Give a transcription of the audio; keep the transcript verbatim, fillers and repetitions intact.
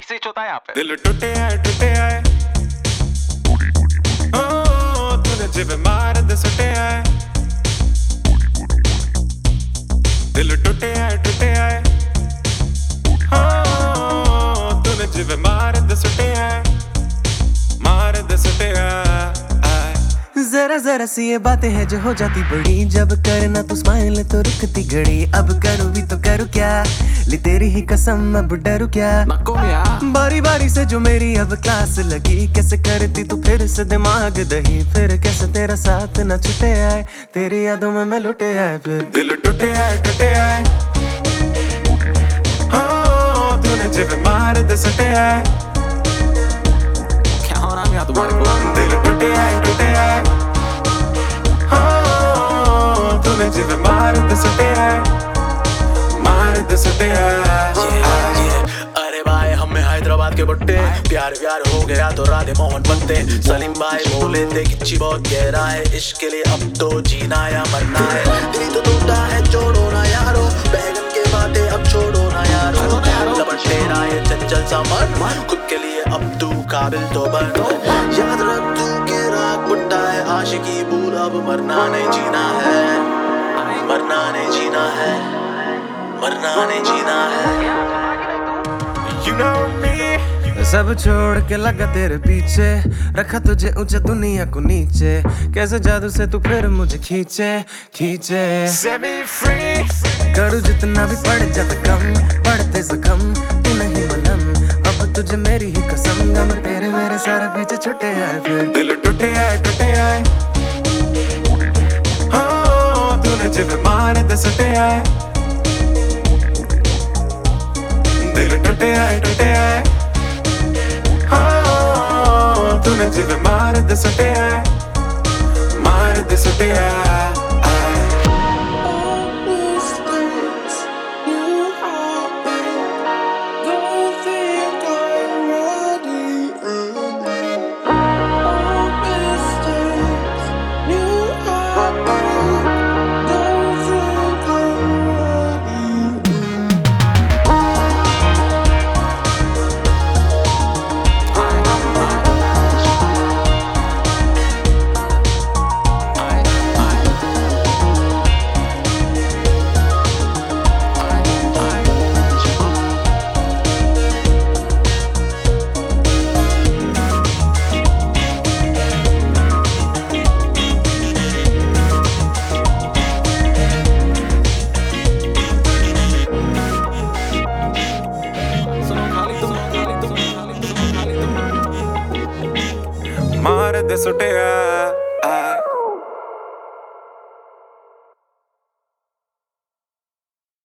Switch होता है यहाँ पे। दिल टूटे आए टूटे आए ओ तूने जिवे मार दे सुटे आए दिल टूटे आए टूटे आए ओ तूने जिवे मार दे सुटे आए मार दे सुटे आए। जरा जरा सी ये बातें हैं जो हो जाती बड़ी, जब करना तो स्माइल तो रुकती घड़ी। अब करूँ भी तो करूँ क्या, ली तेरी ही कसम अब डरूँ क्या। बारी बारी से जो मेरी अब क्लास लगी, कैसे करती तू फिर से दिमाग दही। फिर कैसे तेरा साथ न छूटे आए, तेरी यादों में मैं लुटे आए। फिर दिल टूटे आए टूटे आए ओ तूने जिवे मार दे सुटे आए क्या हो रहा है तुम्हारे को? दिल टूटे आए टूटे आए ओ तूने जिवे मार दे सुटे आए मार दे सुटे आए। अरे भाई हमें हैदराबाद के बट्टे, प्यार प्यार हो गया तो राधे मोहन बनते। सलीम भाई बोले थे किच्ची बहुत गहरा है, इश्क के लिए अब तो जीना या मरना है। दिल तो टूटा है छोड़ो ना यारो, बैगन के बातें अब छोड़ो ना यारो। लबन तेरा ये चंचल सा मन, खुद के लिए अब तू काबिल तो बन। याद रख तू के राग बुट्टा है, आशिकी भूल अब मरना नहीं जीना है, मरना नहीं जीना है, मरना नहीं जीना है। You know me सब छोड़ के लगा तेरे पीछे, रखा तुझे ऊंचे दुनिया को नीचे। कैसे जादू से तू फिर मुझे खींचे खींचे। Set me free करूँ जितना भी पड़ जाता कम, पड़ते जख्म तू नहीं मलम। अब तुझे मेरी ही कसम, गम तेरे मेरे सारे पीछे छुटे आए। फिर दिल टूटे आए टूटे आए ओ तूने जिवे मार दे सुटे आए दिल टूटे आए टूटे आए ओ तूने जिवे मार दे सुटे आए मार दे सुटे आए। मार दे सुटे आए।